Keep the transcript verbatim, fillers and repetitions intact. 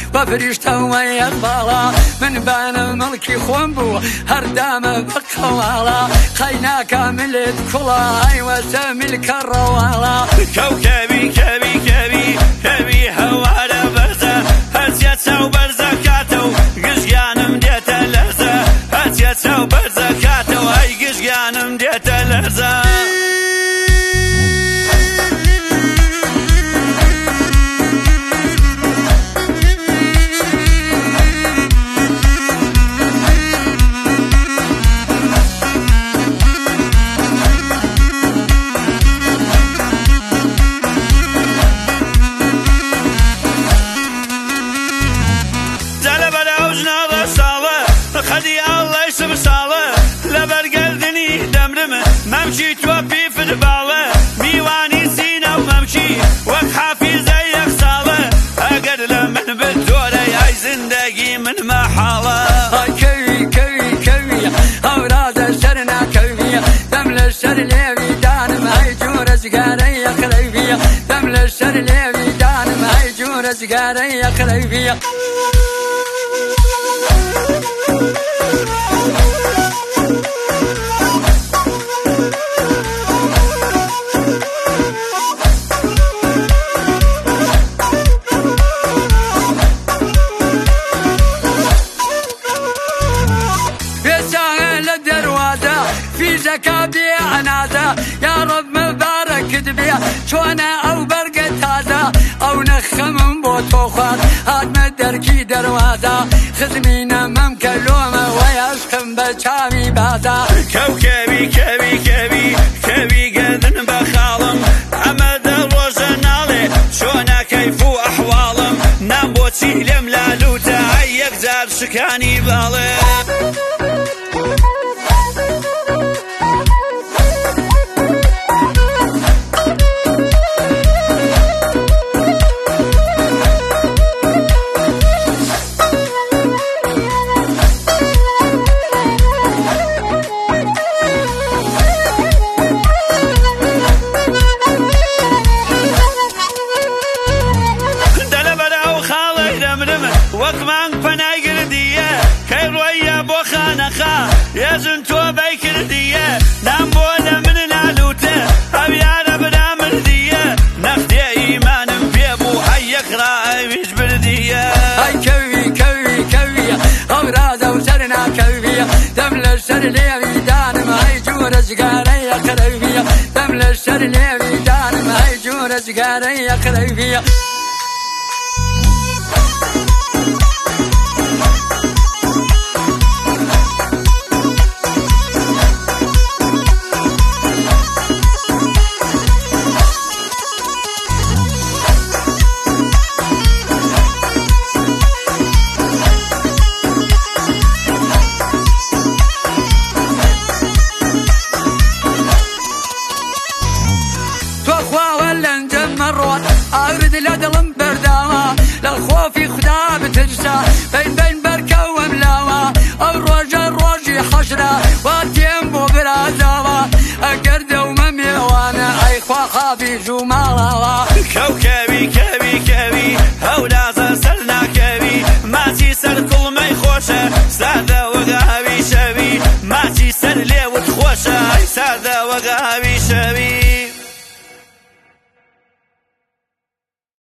وفرشتە وەیەقباڵا من بانە مڵکی خۆم بوو هەردامە بە قەواڵا قەیناکە ملت کوڵا ئایوەسە ملکە ڕەواڵا کەوکەوی کەوی کەوی کەوی هەوارە بەرزە هەرچیە چاو بەرزە کاتە و گژگیانم دێتە لەرزە هەرچیە چاو بەرزە کاتەوە ئەی گژگیانم دێتە لەرزە خەدی ئاڵای سم ساڵە لەبەرگەردنی دەمرمە مەمچی تۆ پیفر باڵە میوانی سینە و مەمچی وەک حافیزە یەک ساڵە ئەگەر لە من بتۆرە یای زندگی من مەحاڵە کەوی کەوی کەوی هەورازە سەر ناکەوی دەم لە سەر لێوی دانم هەی جوورە جگارەی یەقرەوی دەم لە سەر لێوی دانم هەی جوورە جگارەی یەقرەوی فیزەکە بێ ئەنازە یا ڕەب مەبارەکت بێ چۆنە ئەو بەرگە تازە ئەو نەخەمم بۆ تۆ خوارد هاتمە دەرکی دەروازە خزمینە مەم کە لۆمە وەیەشقم بە چاوی بازە کەوکەوی کەوی کەوی کەوی گەردن بە خاڵم ئەمە دە ڕۆژە ناڵێ چۆنە کەیف و ئەحواڵم نام بۆچی لێم لالوتە ئەی یەکجار شکانی باڵێ وەکمان پەنای گردیە کەی ڕۆیە بۆ خانەخا ێژن تۆ بەی کردیە نام بۆ لە من نالوتە ئەو یارە برا مردیە نەختێ ئیمانم پێ بوو هەی یەکڕا ئەویش بردیە ئەی کەوی کەوی کەوی هەورازە و سەر ناکەوی دەم لە سەر لێوی دانم هەی جوورە جگارەی یەقرەوی دەم لە سەر لێوی دانم هەی جوورە جگارەی یەقرەوی ئاورد لە دڵم بەرداوە لە خۆفی خدا بترسە بین بین بەرکە و ئەملاوە ئەو ڕۆژە ڕۆژی حەشرە وا تێم بۆ برازاوە ئەگەر دەومە میێوانە ئەی خوا خابیژ و ماڵاوە کەوکەوی کەوی کەوی هەورازە سەر ناکەوی ماچی سەر کوڵمەی خۆشە سادە وەگە هەوی شەوی ماچی سەر لێوت خۆشە ئەی سادە وەگە